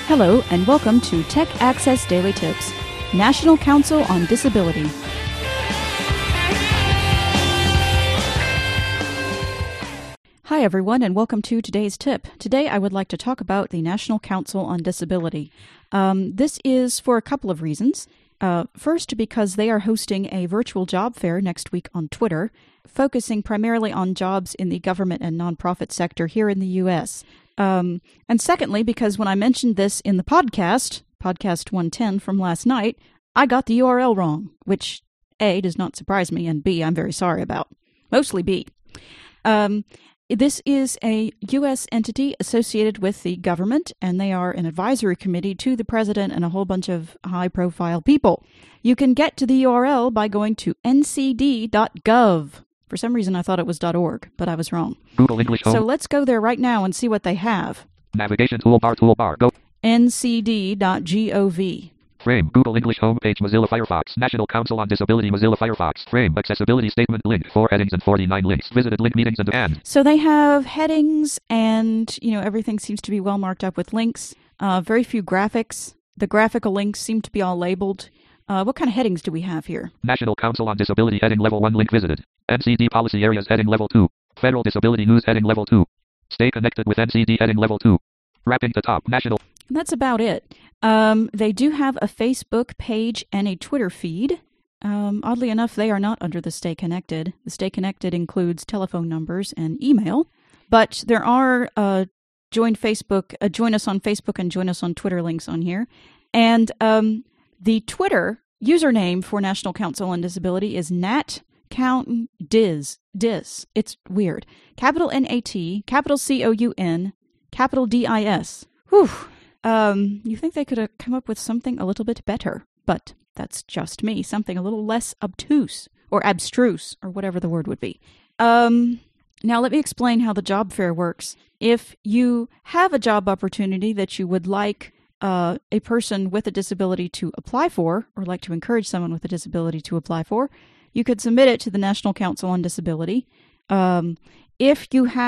Hello, and welcome to Tech Access Daily Tips, National Council on Disability. Hi everyone, and welcome to today's tip. Today I would like to talk about the National Council on Disability. This is for a couple of reasons. First, because they are hosting a virtual job fair next week on Twitter, focusing primarily on jobs in the government and nonprofit sector here in the U.S. And secondly, because when I mentioned this in the podcast 110 from last night, I got the URL wrong, which A, does not surprise me, and B, I'm very sorry about. Mostly B. This is a U.S. entity associated with the government, and they are an advisory committee to the president and a whole bunch of high-profile people. You can get to the URL by going to ncd.gov. For some reason, I thought it was .org, but I was wrong. Google English Home. So let's go there right now and see what they have. Navigation toolbar, go. ncd.gov. Frame, Google English homepage, Mozilla Firefox, National Council on Disability, Mozilla Firefox, frame, accessibility statement, link, 4 headings and 49 links, visited link, meetings and. So they have headings and, everything seems to be well marked up with links. Very few graphics. The graphical links seem to be all labeled. What kind of headings do we have here? National Council on Disability heading level 1 link visited. NCD policy areas heading level 2. Federal Disability News heading level 2. Stay connected with NCD heading level 2. Wrapping the top, national. That's about it. They do have a Facebook page and a Twitter feed. Oddly enough, they are not under the Stay Connected. The Stay Connected includes telephone numbers and email, but there are join us on Facebook and join us on Twitter links on here. And the Twitter username for National Council on Disability is NatCounDis. It's weird. Capital N-A-T, capital C-O-U-N, capital D-I-S. Whew. You think they could have come up with something a little bit better, but that's just me. Something a little less obtuse or abstruse or whatever the word would be. Now let me explain how the job fair works. If you have a job opportunity that you would like a person with a disability to apply for, or like to encourage someone with a disability to apply for, you could submit it to the National Council on Disability. If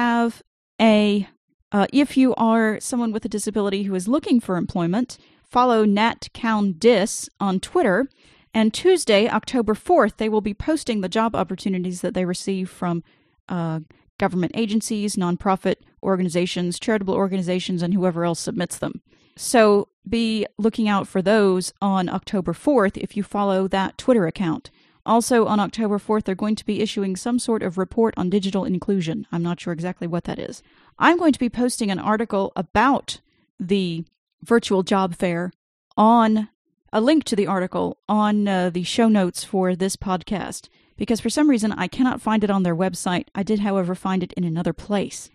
you are someone with a disability who is looking for employment, follow NatCounDis on Twitter, and Tuesday, October 4th, they will be posting the job opportunities that they receive from government agencies, nonprofit organizations, charitable organizations, and whoever else submits them. So be looking out for those on October 4th if you follow that Twitter account. Also, on October 4th, they're going to be issuing some sort of report on digital inclusion. I'm not sure exactly what that is. I'm going to be posting an article about the virtual job fair a link to the article on the show notes for this podcast, because for some reason I cannot find it on their website. I did, however, find it in another place.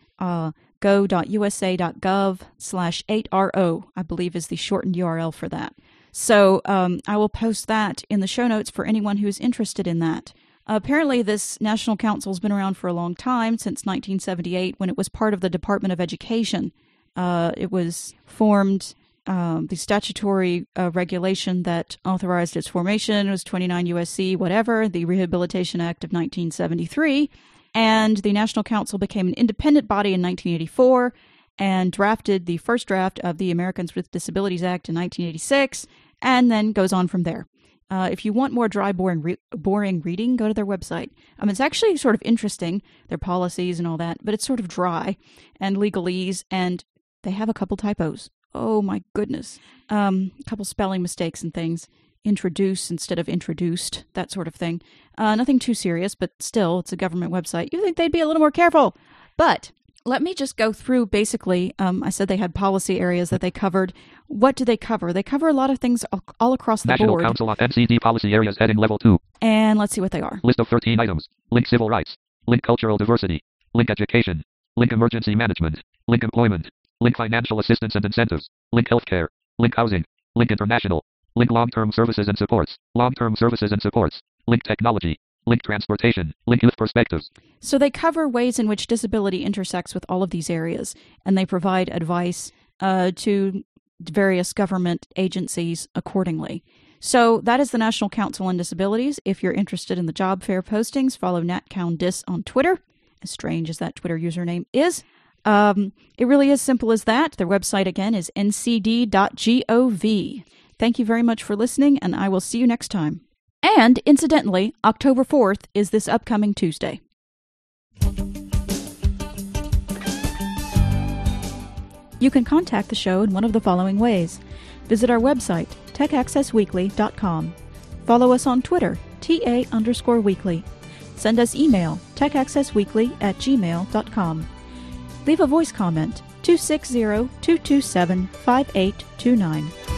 go.usa.gov/8RO, I believe is the shortened URL for that. So I will post that in the show notes for anyone who's interested in that. Apparently, this National Council has been around for a long time, since 1978, when it was part of the Department of Education. It was formed, the statutory regulation that authorized its formation was 29 U.S.C. whatever, the Rehabilitation Act of 1973, and the National Council became an independent body in 1984 and drafted the first draft of the Americans with Disabilities Act in 1986, and then goes on from there. If you want more dry, boring reading, go to their website. It's actually sort of interesting, their policies and all that, but it's sort of dry and legalese, and they have a couple typos. Oh my goodness. A couple spelling mistakes and things. Introduce instead of introduced, that sort of thing. Nothing too serious, but still, it's a government website. You'd think they'd be a little more careful. But let me just go through, basically, I said they had policy areas that they covered. What do they cover? They cover a lot of things all across the board. National Council on NCD policy areas heading level 2. And let's see what they are. List of 13 items. Link civil rights. Link cultural diversity. Link education. Link emergency management. Link employment. Link financial assistance and incentives. Link healthcare. Link housing. Link international. Link long-term services and supports. Long-term services and supports. Link technology. Link transportation. Link youth perspectives. So they cover ways in which disability intersects with all of these areas, and they provide advice to various government agencies accordingly. So that is the National Council on Disabilities. If you're interested in the job fair postings, follow NatCounDis on Twitter, as strange as that Twitter username is. It really is simple as that. Their website, again, is ncd.gov. Thank you very much for listening, and I will see you next time. And, incidentally, October 4th is this upcoming Tuesday. You can contact the show in one of the following ways. Visit our website, techaccessweekly.com. Follow us on Twitter, TA_weekly. Send us email, techaccessweekly@gmail.com. Leave a voice comment, 260-227-5829.